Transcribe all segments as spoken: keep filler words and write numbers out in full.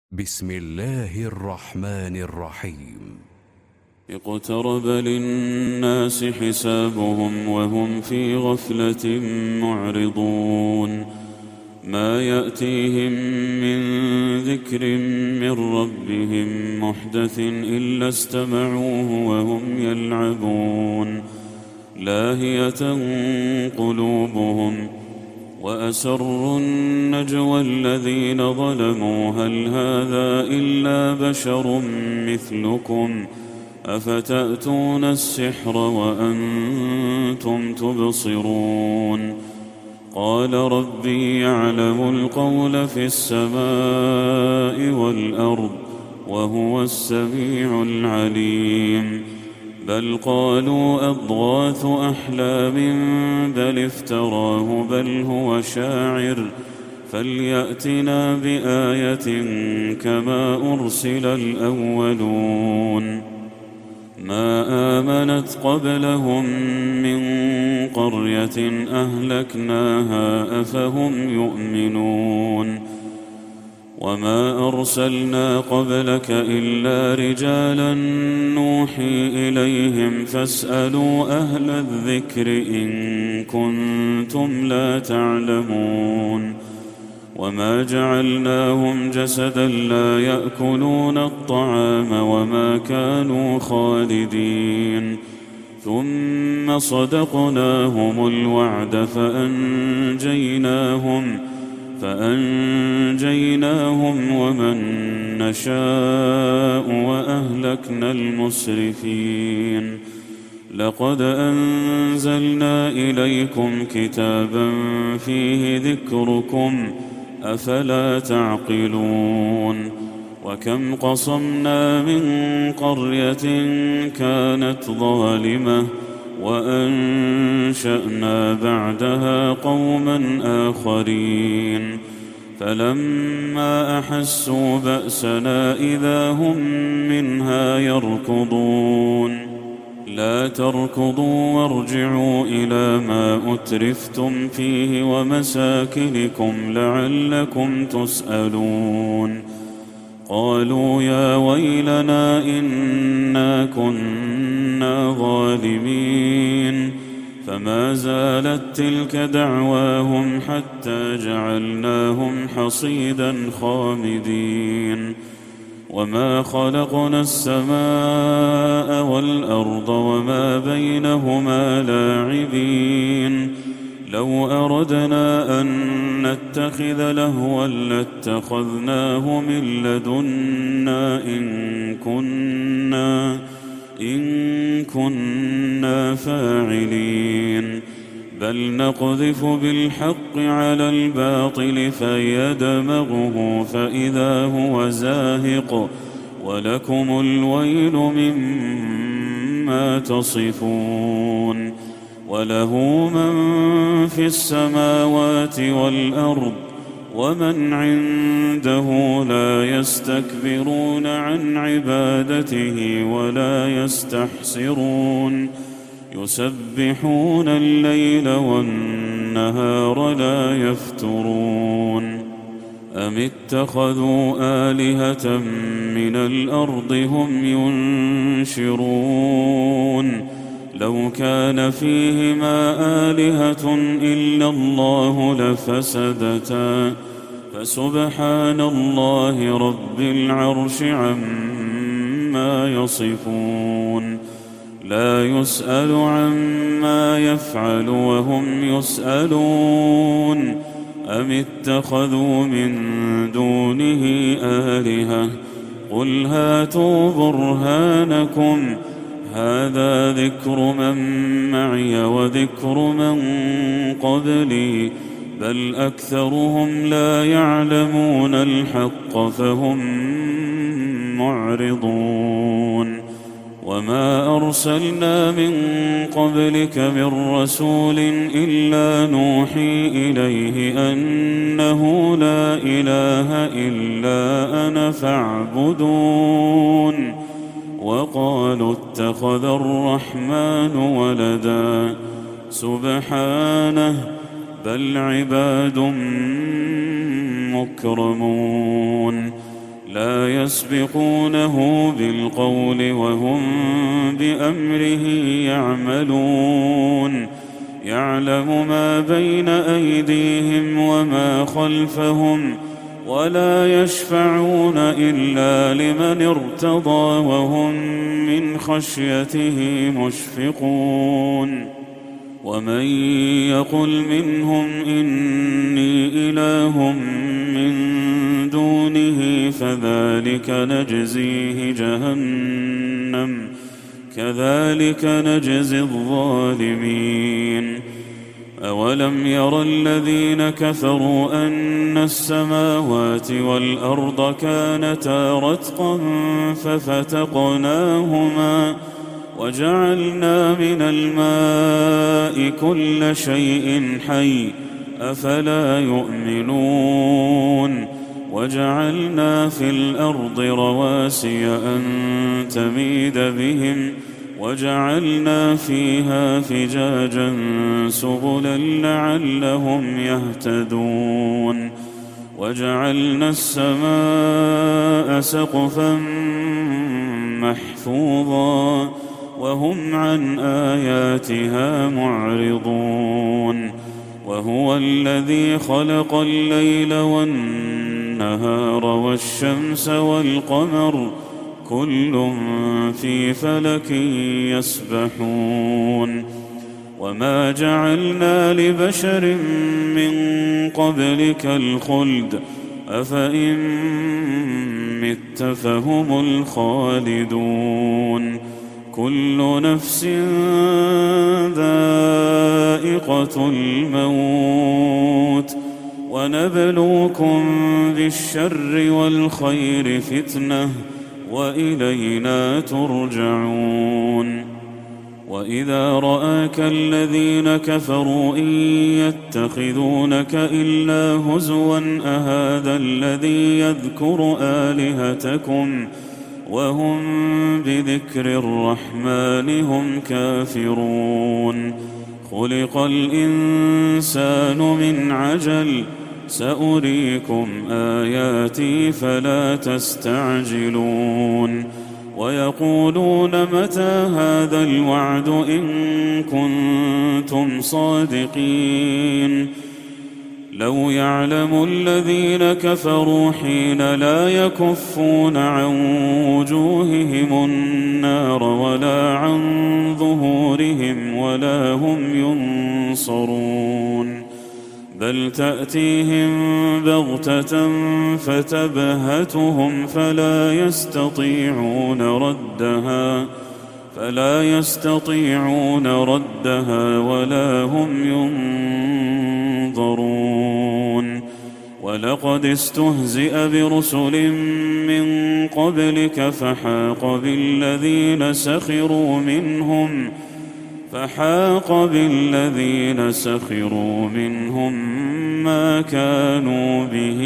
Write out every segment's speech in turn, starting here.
بسم الله الرحمن الرحيم. اقترب للناس حسابهم وهم في غفلة معرضون ما يأتيهم من ذكر من ربهم محدث إلا استمعوه وهم يلعبون لاهية قلوبهم وأسروا النجوى الذين ظلموا هل هذا إلا بشر مثلكم أفتأتون السحر وأنتم تبصرون قال ربي يعلم القول في السماء والأرض وهو السميع العليم بل قالوا أضغاث أحلام بل افتراه بل هو شاعر فليأتنا بآية كما أرسل الأولون ما آمنت قبلهم من قرية أهلكناها أفهم يؤمنون وما أرسلنا قبلك إلا رجالا نوحي إليهم فاسألوا أهل الذكر إن كنتم لا تعلمون وما جعلناهم جسدا لا يأكلون الطعام وما كانوا خالدين ثم صدقناهم الوعد فأنجيناهم فأنجيناهم ومن نشاء وأهلكنا المسرفين لقد أنزلنا إليكم كتابا فيه ذكركم أفلا تعقلون وكم قصمنا من قرية كانت ظالمة وأنشأنا بعدها قوما آخرين فلما أحسوا بأسنا إذا هم منها يركضون لا تركضوا وارجعوا إلى ما أترفتم فيه ومساكنكم لعلكم تسألون قالوا يا ويلنا إنا كنا ظالمين فما زالت تلك دعواهم حتى جعلناهم حصيدا خامدين وما خلقنا السماء والأرض وما بينهما لاعبين لو أردنا أن نتخذ لهوا لاتخذناه من لدنا إن كنا إن كنا فاعلين بل نقذف بالحق على الباطل فيدمغه فإذا هو زاهق ولكم الويل مما تصفون وله من في السماوات والأرض ومن عنده لا يستكبرون عن عبادته ولا يستحسرون يسبحون الليل والنهار لا يفترون أم اتخذوا آلهة من الأرض هم ينشرون لو كان فيهما آلهة إلا الله لفسدتا فسبحان الله رب العرش عما يصفون لا يسأل عما يفعل وهم يسألون أم اتخذوا من دونه آلهة قل هاتوا برهانكم هذا ذكر من معي وذكر من قبلي بل أكثرهم لا يعلمون الحق فهم معرضون وما أرسلنا من قبلك من رسول إلا نوحي إليه أنه لا إله إلا أنا فاعبدون وقالوا اتخذ الرحمن ولدا سبحانه بل عباد مكرمون لا يسبقونه بالقول وهم بأمره يعملون يعلم ما بين أيديهم وما خلفهم ولا يشفعون إلا لمن ارتضى وهم من خشيته مشفقون ومن يقل منهم إني إله من دونه فذلك نجزيه جهنم كذلك نجزي الظالمين أولم ير الذين كفروا أن السماوات والأرض كانتا رتقا ففتقناهما وجعلنا من الماء كل شيء حي أفلا يؤمنون وجعلنا في الأرض رواسي أن تميد بهم وجعلنا فيها فجاجا سبلا لعلهم يهتدون وجعلنا السماء سقفا محفوظا وهم عن آياتها معرضون وهو الذي خلق الليل والنهار والشمس والقمر كل في فلك يسبحون وما جعلنا لبشر من قبلك الخلد أفإن مت فهم الخالدون كل نفس ذائقة الموت ونبلوكم بالشر والخير فتنة وإلينا ترجعون وإذا رآك الذين كفروا إن يتخذونك إلا هزوا أهذا الذي يذكر آلهتكم وهم بذكر الرحمن هم كافرون خلق الإنسان من عجل سأريكم آياتي فلا تستعجلون ويقولون متى هذا الوعد إن كنتم صادقين لو يعلم الذين كفروا حين لا يكفون عن وجوههم النار ولا عن ظهورهم ولا هم ينصرون بل تأتيهم بغتة فتبهتهم فلا يستطيعون ردها فلا يستطيعون ردها ولا هم ينظرون ولقد استهزئ برسل من قبلك فحاق بالذين سخروا منهم فحاق بالذين سخروا منهم ما كانوا به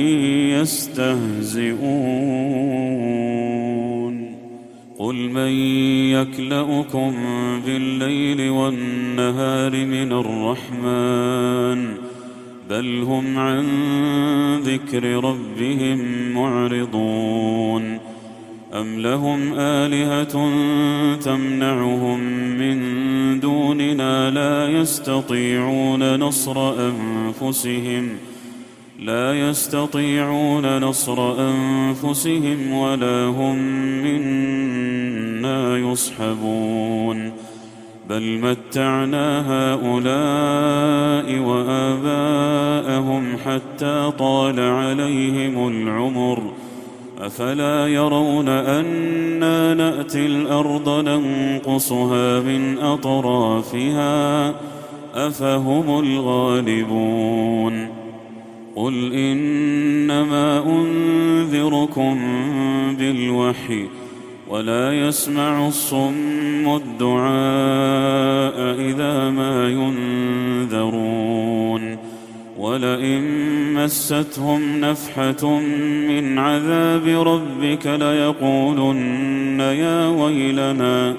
يستهزئون قل من يكلؤكم بالليل والنهار من الرحمن بل هم عن ذكر ربهم معرضون أم لهم آلهة تمنعهم من دوننا لا يستطيعون نصر أنفسهم لا يستطيعون نصر أنفسهم ولا هم منا يصحبون بل متعنا هؤلاء وآباءهم حتى طال عليهم العمر أفلا يرون أنا نأتي الأرض ننقصها من أطرافها أفهم الغالبون قل إنما أنذركم بالوحي ولا يسمع الصم الدعاء إذا ما ينذرون ولئن مستهم نفحة من عذاب ربك ليقولن يا ويلنا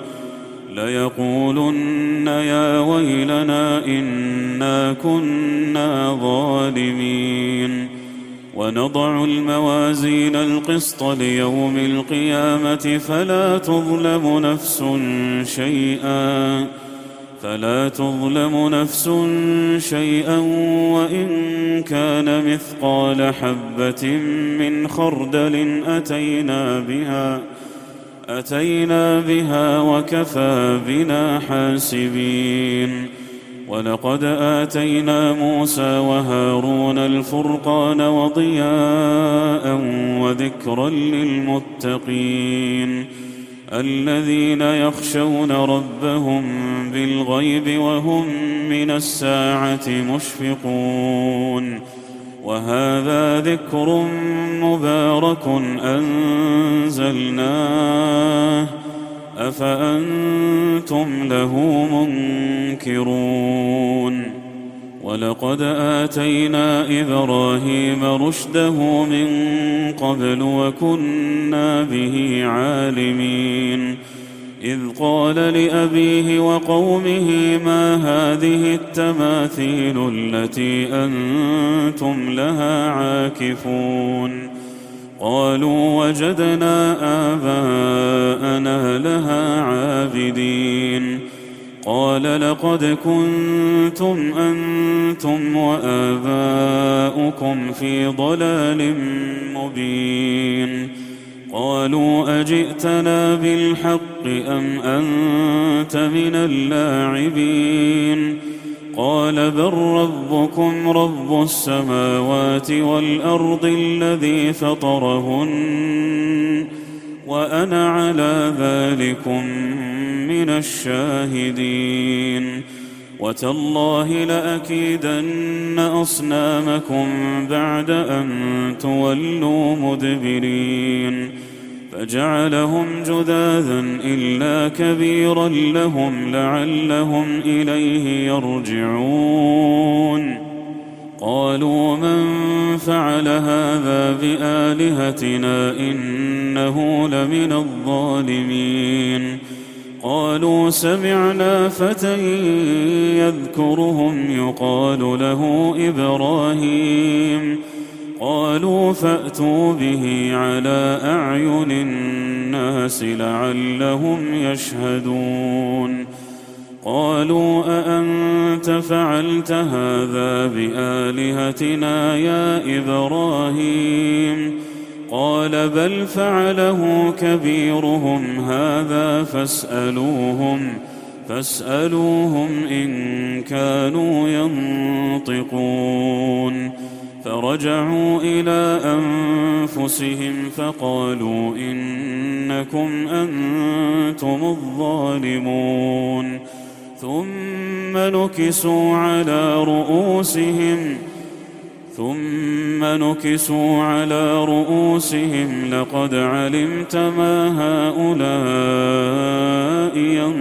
ليقولن يا ويلنا إنا كنا ظالمين ونضع الموازين القسط ليوم القيامة فلا تظلم نفس شيئا فلا تظلم نفس شيئا وإن كان مثقال حبة من خردل أتينا بها أتينا بها وكفى بنا حاسبين. ولقد آتينا موسى وهارون الفرقان وضياء وذكرا للمتقين الذين يخشون ربهم بالغيب وهم من الساعة مشفقون. وهذا ذكر مبارك أنزلناه أفأنتم له منكرون. ولقد آتينا إبراهيم رشده من قبل وكنا به عالمين إذ قال لأبيه وقومه ما هذه التماثيل التي أنتم لها عاكفون قالوا وجدنا آباءنا لها عابدين قال لقد كنتم أنتم وآباؤكم في ضلال مبين قالوا أجئتنا بالحق أم أنت من اللاعبين قال بل ربكم رب السماوات والأرض الذي فطرهن وأنا على ذلكم من الشاهدين وتالله لأكيدن أصنامكم بعد أن تولوا مدبرين فجعلهم جذاذا إلا كبيرا لهم لعلهم إليه يرجعون قالوا من فعل هذا بآلهتنا إنه لمن الظالمين قالوا سمعنا فتى يذكرهم يقال له إبراهيم قالوا فأتوا به على أعين الناس لعلهم يشهدون قالوا أأنت فعلت هذا بآلهتنا يا إبراهيم قال بل فعله كبيرهم هذا فاسألوهم فاسألوهم إن كانوا ينطقون فرجعوا إلى أنفسهم فقالوا إنكم أنتم الظالمون ثم نكسوا على رؤوسهم ثم نكسوا على رؤوسهم لقد علمت ما هؤلاء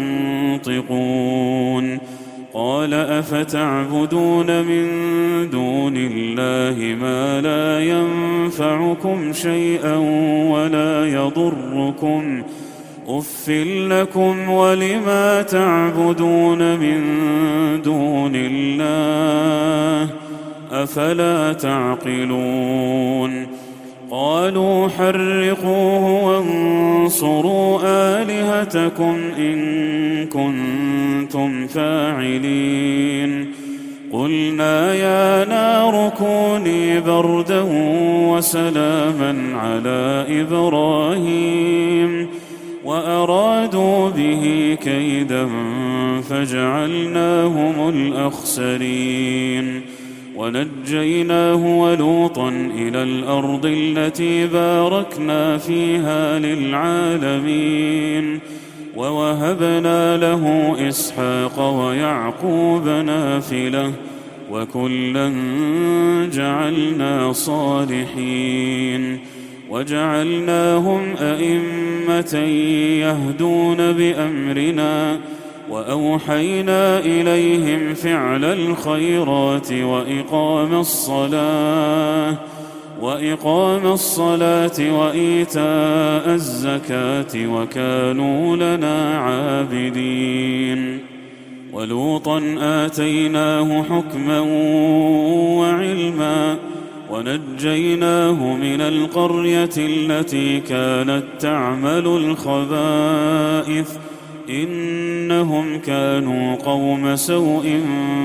ينطقون قال أفتعبدون من دون الله ما لا ينفعكم شيئا ولا يضركم أف لكم ولما تعبدون من دون الله أفلا تعقلون قالوا حرقوه وانصروا آلهتكم إن كنتم فاعلين قلنا يا نار كوني بردا وسلاما على إبراهيم وأرادوا به كيدا فجعلناهم الأخسرين ونجيناه ولوطا إلى الأرض التي باركنا فيها للعالمين ووهبنا له إسحاق ويعقوب نافلة وكلا جعلنا صالحين وجعلناهم أئمة يهدون بأمرنا وأوحينا إليهم فعل الخيرات وإقام الصلاة وإقام الصلاة وإيتاء الزكاة وكانوا لنا عابدين ولوطا آتيناه حكما وعلما ونجيناه من القرية التي كانت تعمل الخبائث إنهم كانوا قوم سوء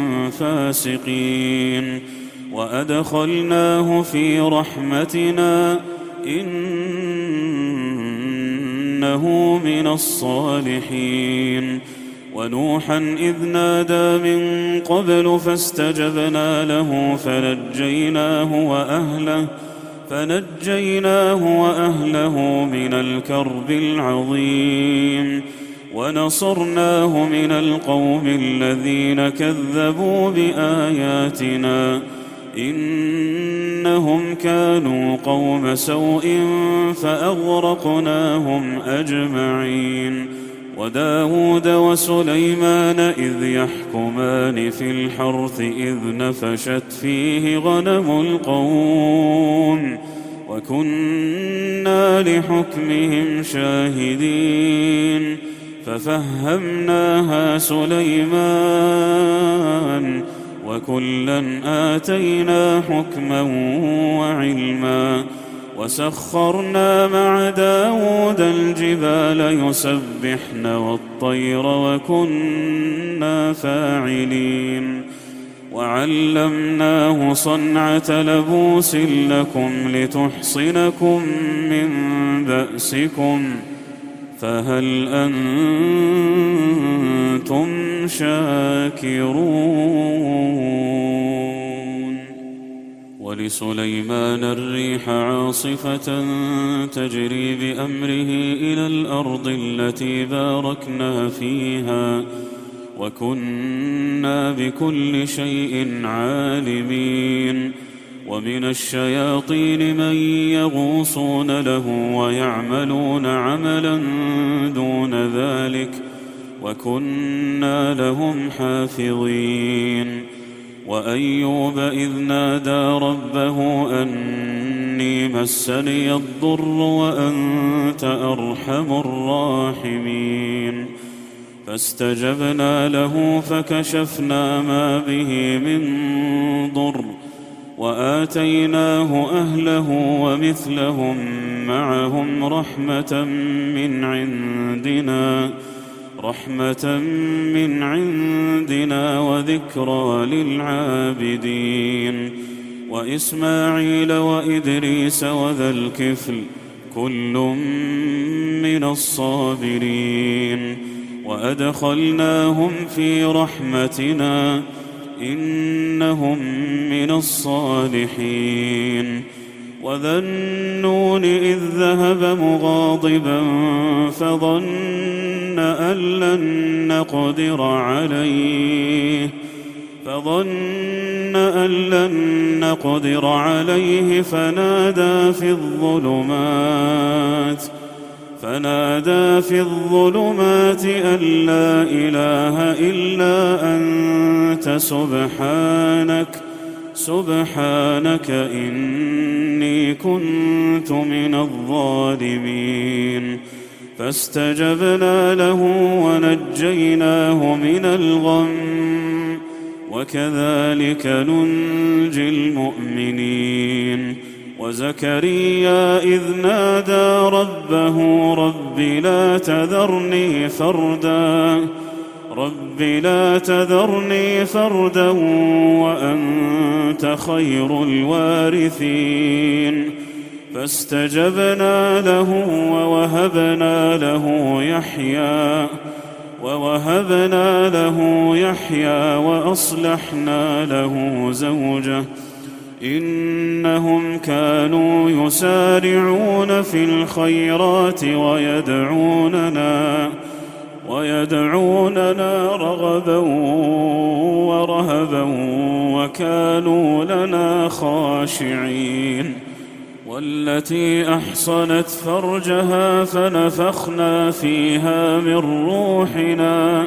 فاسقين وأدخلناه في رحمتنا إنه من الصالحين ونوحا إذ نادى من قبل فاستجبنا له فنجيناه وأهله فنجيناه وأهله من الكرب العظيم ونصرناه من القوم الذين كذبوا بآياتنا إنهم كانوا قوم سوء فأغرقناهم أجمعين وداود وسليمان إذ يحكمان في الحرث إذ نفشت فيه غنم القوم وكنا لحكمهم شاهدين ففهمناها سليمان وكلا آتينا حكما وعلما وسخرنا مع داود الجبال يسبحن والطير وكنا فاعلين وعلمناه صنعة لبوس لكم لتحصنكم من بأسكم فهل أنتم شاكرون ولسليمان الريح عاصفة تجري بأمره إلى الأرض التي باركنا فيها وكنا بكل شيء عالمين ومن الشياطين من يغوصون له ويعملون عملا دون ذلك وكنا لهم حافظين وأيوب إذ نادى ربه أني مسني الضر وأنت أرحم الراحمين فاستجبنا له فكشفنا ما به من ضر وآتيناه أهله ومثلهم معهم رحمة من عندنا رحمة من عندنا وذكرى للعابدين وإسماعيل وإدريس وذا الكفل كل من الصابرين وأدخلناهم في رحمتنا إنهم من الصالحين وذا النون إذ ذهب مغاضبا فظن أن لن نقدر عليه فظن أن لن نقدر عليه فنادى في الظلمات فنادى في الظلمات أن لا إله إلا أنت سبحانك سبحانك إني كنت من الظالمين فاستجبنا له ونجيناه من الغم وكذلك ننجي المؤمنين وزكريا إذ نادى ربه رب لا تذرني فردا رب لا تذرني فردا وأنت خير الوارثين فاستجبنا له ووهبنا له يحيى ووهبنا له يحيى وأصلحنا له زوجه إنهم كانوا يسارعون في الخيرات ويدعوننا ويدعوننا رغبا ورهبا وكانوا لنا خاشعين والتي أحصنت فرجها فنفخنا فيها من روحنا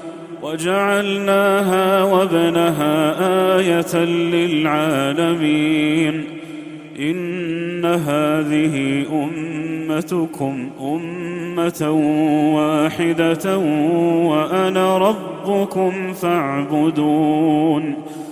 وجعلناها وابنها آية للعالمين إن هذه أمتكم أمة واحدة وأنا ربكم فاعبدون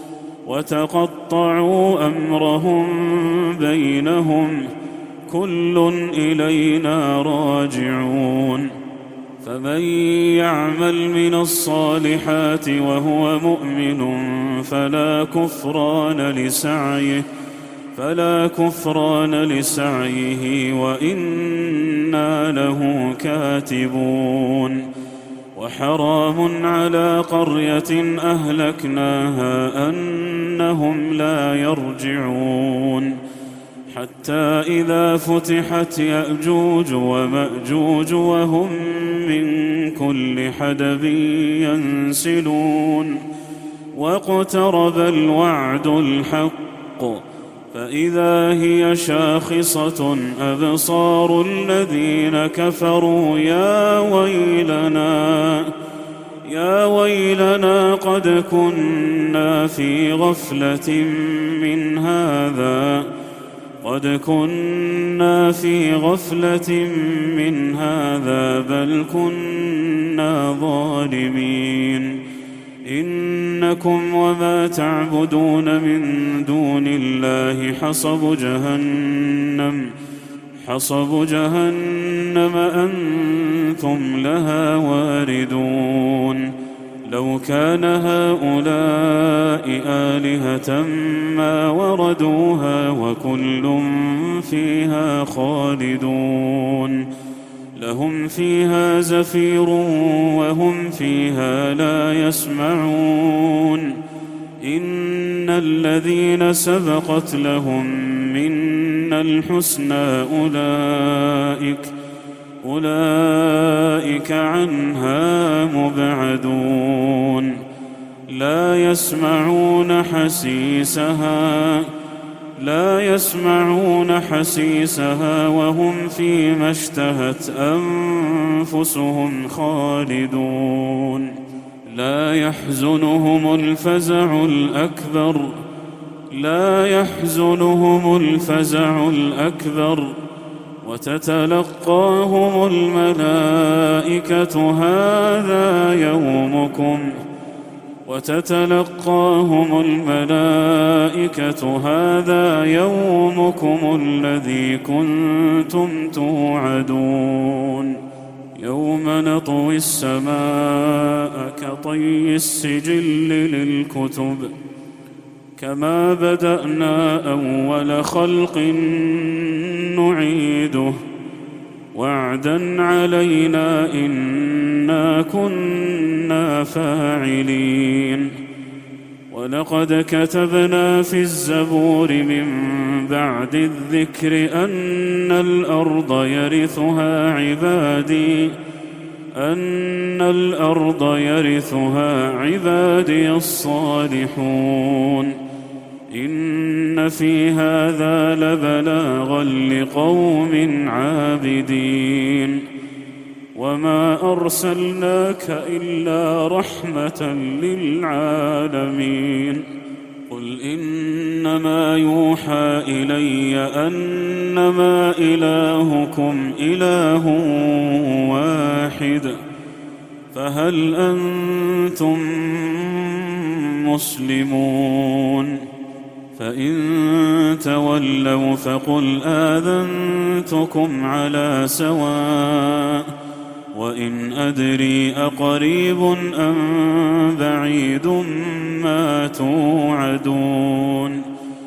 وتقطعوا أمرهم بينهم كل إلينا راجعون فمن يعمل من الصالحات وهو مؤمن فلا كفران لسعيه فلا كفران لسعيه وإنا له كاتبون وحرام على قرية أهلكناها أنهم لا يرجعون حتى إذا فتحت يأجوج ومأجوج وهم من كل حدب ينسلون واقترب الوعد الحق فإذا هي شاخصة أبصار الذين كفروا يا ويلنا يا ويلنا قد كنا في غفلة من هذا قد كنا في غفلة من هذا بل كنا ظالمين إنكم وما تعبدون من دون الله حصب جهنم حصب جهنم أنتم لها واردون لو كان هؤلاء آلهة ما وردوها وكل فيها خالدون لهم فيها زفير وهم فيها لا يسمعون إن الذين سبقت لهم منا الحسنى أولئك أولئك عنها مبعدون لا يسمعون حسيسها لا يسمعون حسيسها وهم فيما اشتهت أنفسهم خالدون لا يحزنهم الفزع الأكبر لا يحزنهم الفزع الأكبر وتتلقاهم الملائكة هذا يومكم وتتلقاهم الملائكة هذا يومكم الذي كنتم توعدون يوم نطوي السماء كطي السجل للكتب كما بدأنا أول خلق نعيده وعدا علينا إنا كنا فاعلين ولقد كتبنا في الزبور من بعد الذكر أن الأرض يرثها عبادي أن الأرض يرثها عبادي الصالحون إن في هذا لبلاغا لقوم عابدين وما أرسلناك إلا رحمة للعالمين قل إنما يوحى إلي أنما إلهكم إله واحد فهل أنتم مسلمون فإن تولوا فقل آذنتكم على سواء وإن أدري أقريب أم بعيد ما توعدون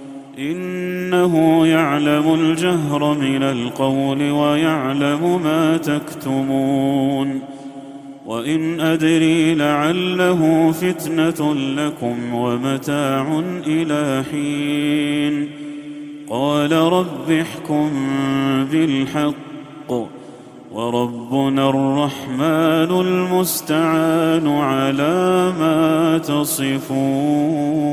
إنه يعلم الجهر من القول ويعلم ما تكتمون وإن أدري لعله فتنة لكم ومتاع إلى حين قال رب احكم بالحق وربنا الرحمن المستعان على ما تصفون.